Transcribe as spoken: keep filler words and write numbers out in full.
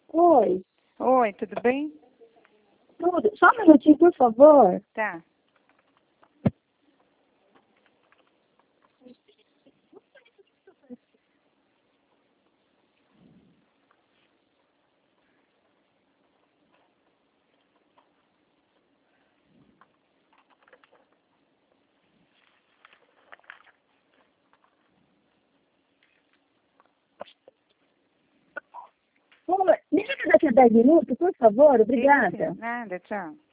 Oi, Oi, tudo bem? tudo. Só um minutinho, por favor. Tá. Oi, me liga daqui a dez minutos, por favor. Obrigada. Nada, tchau.